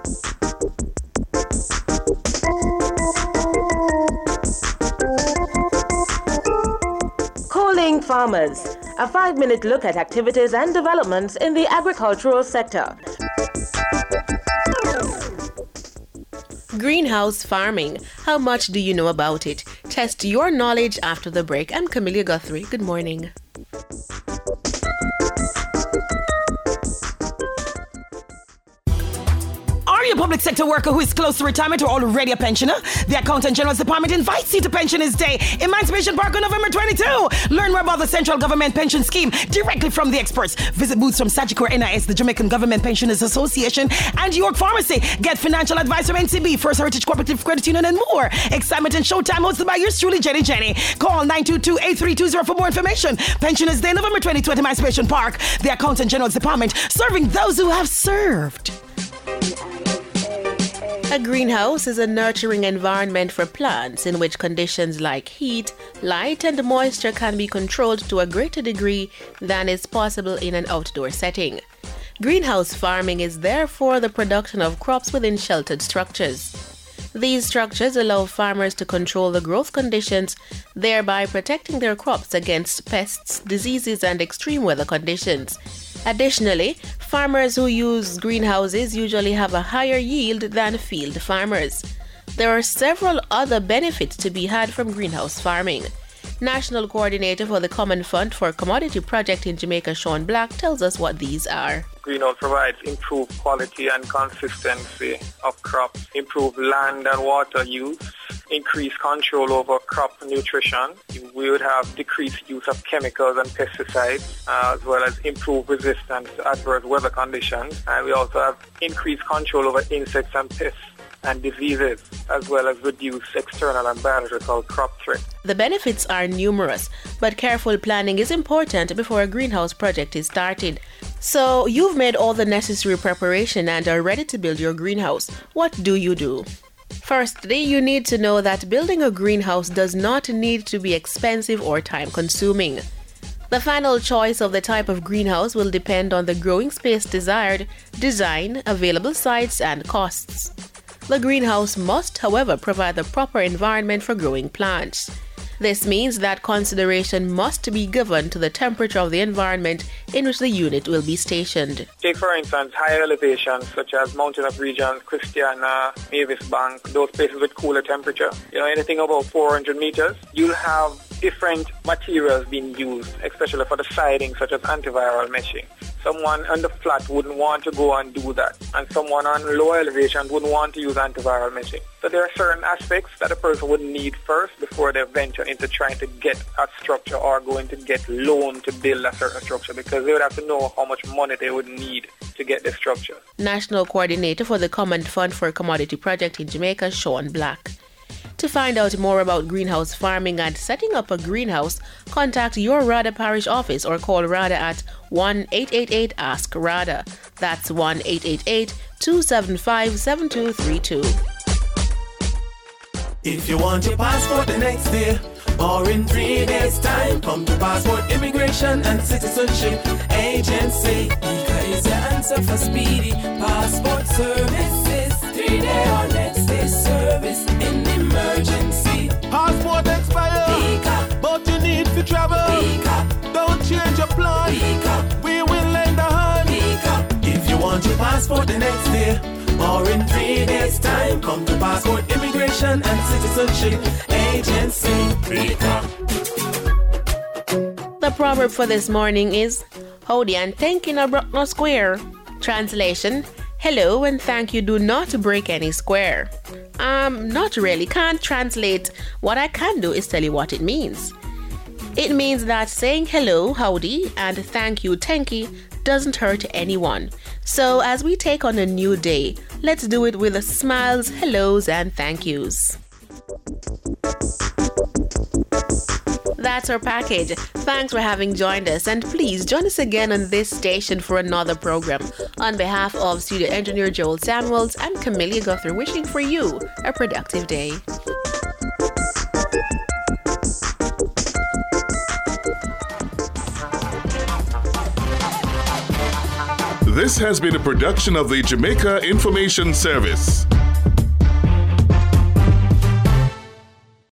Calling Farmers, a 5-minute look at activities and developments in the agricultural sector. Greenhouse farming. How much do you know about it? Test your knowledge after the break. I'm Camilla Guthrie. Good morning. Are you a public sector worker who is close to retirement or already a pensioner? The Accountant General's Department invites you to Pensioners Day, Emancipation Park on November 22. Learn more about the central government pension scheme directly from the experts. Visit booths from Sagicor NIS, the Jamaican Government Pensioners Association, and York Pharmacy. Get financial advice from NCB, First Heritage Cooperative Credit Union, and more. Excitement and showtime hosted by yours truly, Jenny. Call 922-8320 for more information. Pensioners Day, November 22 at Emancipation Park. The Accountant General's Department, serving those who have served. A greenhouse is a nurturing environment for plants in which conditions like heat, light, and moisture can be controlled to a greater degree than is possible in an outdoor setting. Greenhouse farming is therefore the production of crops within sheltered structures. These structures allow farmers to control the growth conditions, thereby protecting their crops against pests, diseases, and extreme weather conditions. Additionally, farmers who use greenhouses usually have a higher yield than field farmers. There are several other benefits to be had from greenhouse farming. National Coordinator for the Common Fund for Commodity Project in Jamaica, Sean Black, tells us what these are. Greenhouse provides improved quality and consistency of crops, improved land and water use, increased control over crop nutrition. We would have decreased use of chemicals and pesticides, as well as improved resistance to adverse weather conditions. And we also have increased control over insects and pests and diseases, as well as reduce external and biological crop threats. The benefits are numerous, but careful planning is important before a greenhouse project is started. So you've made all the necessary preparation and are ready to build your greenhouse. What do you do? Firstly, you need to know that building a greenhouse does not need to be expensive or time-consuming. The final choice of the type of greenhouse will depend on the growing space desired, design, available sites, and costs. The greenhouse must, however, provide the proper environment for growing plants. This means that consideration must be given to the temperature of the environment in which the unit will be stationed. Take, for instance, higher elevations such as Mountain Regions, Christiana, Mavis Bank, those places with cooler temperature. Anything above 400 meters, you'll have different materials being used, especially for the siding, such as antiviral meshing. Someone on the flat wouldn't want to go and do that, and someone on low elevation wouldn't want to use antiviral meshing. So there are certain aspects that a person would need first before they venture into trying to get a structure or going to get loan to build a certain structure, because they would have to know how much money they would need to get the structure. National Coordinator for the Common Fund for Commodity Project in Jamaica, Sean Black. To find out more about greenhouse farming and setting up a greenhouse, contact your RADA parish office or call RADA at 1-888-ASK-RADA. That's 1-888-275-7232. If you want your passport the next day or in 3 days' time, come to Passport Immigration and Citizenship Agency. ECA is your answer for speedy passport services. 3-day or next day service in emergency. Passport expire, but you need to travel. Don't change your plan. We will lend a hand. If you want your passport the next day or in 3 days' time, come to Passport Immigration and Citizenship Agency. The proverb for this morning is howdy and thank you no broke no square. Translation: hello and thank you do not break any square. Not really, can't translate. What I can do is tell you what it means. It means that saying hello, howdy, and thank you, tanky, doesn't hurt anyone. So as we take on a new day, let's do it with smiles, hellos, and thank yous. That's our package. Thanks for having joined us, and please join us again on this station for another program. On behalf of studio engineer Joel Samuels, I'm Camilla Guthrie, wishing for you a productive day. This has been a production of the Jamaica Information Service.